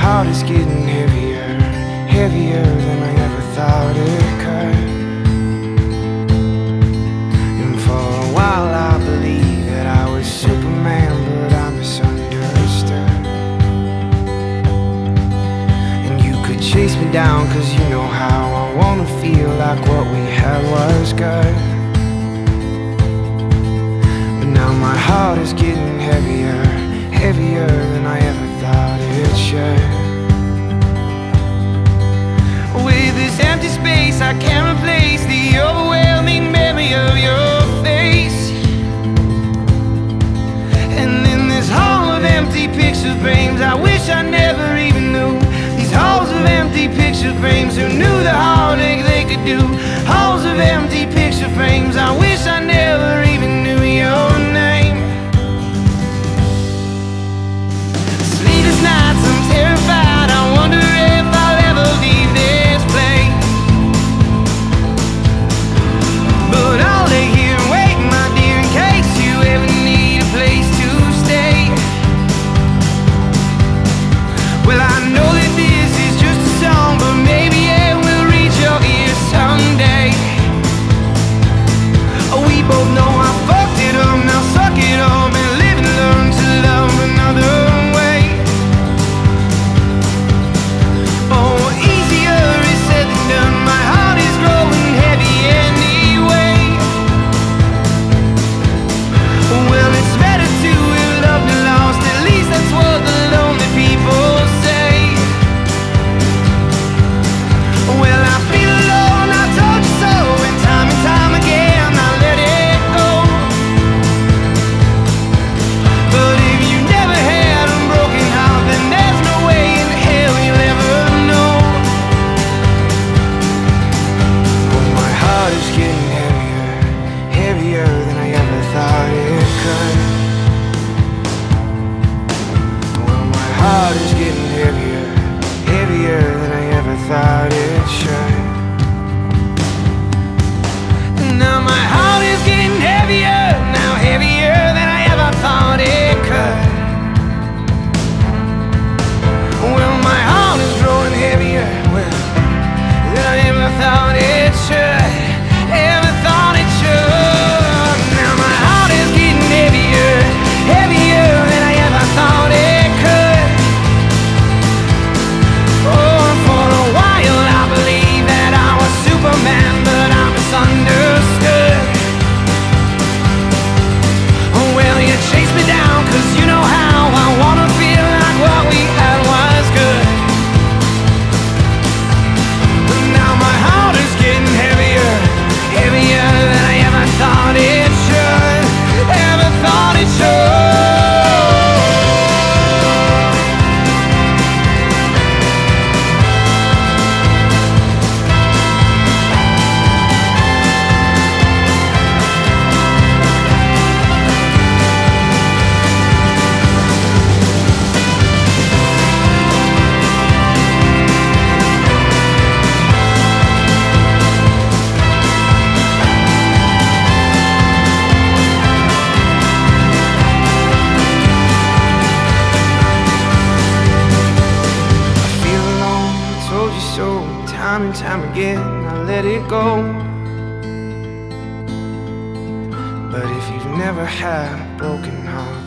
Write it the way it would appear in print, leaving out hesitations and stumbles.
heart is getting heavier, heavier than I ever thought it could. And for a while I believed that I was Superman, but I misunderstood. And you could chase me down, cause you know how I wanna feel like what we had was good. But now my heart is getting heavier, heavier than I ever thought it should. With this empty space I can't replace the overwhelming memory of your face. And in this hall of empty picture frames, I wish I never even knew. These halls of empty picture frames, who knew the heartache they could do? Halls of empty picture frames, I wish I never even knew your name. Sleepless nights, I'm terrified, I wonder if I'll ever leave this place. But I'll lay here and wait, my dear, in case you ever need a place to stay. Well, I know that this is just a song, but maybe it will reach your ears someday. We both know I fucked it up, now suck it up and live and learn to love another way. Oh, easier is said than done, my heart is growing heavy anyway. Well, it's better to have loved and lost, at least that's what the lonely people say. Well, I feel alone, I told you so, and time again I let it go. But if you never had a broken heart, then there's no way in hell you'll ever know. Oh, my heart is getting heavier, heavier than I ever thought it could. Well, my heart is getting heavier, heavier than I ever thought it should. Now my heart is getting heavier, now heavier than I ever thought it could. Well, my heart is growing heavier, well, than I ever thought it should, ever thought it should. Now my heart is getting heavier, heavier than I ever thought it could. Oh, for a while I believed that I was Superman, but I misunderstood. Oh, well, you chased me down, cause you know how I wanna feel like what we had was good. But now my heart is getting heavier, heavier than I ever thought it should, ever thought it should. Time and time again I let it go. But if you've never had a broken heart,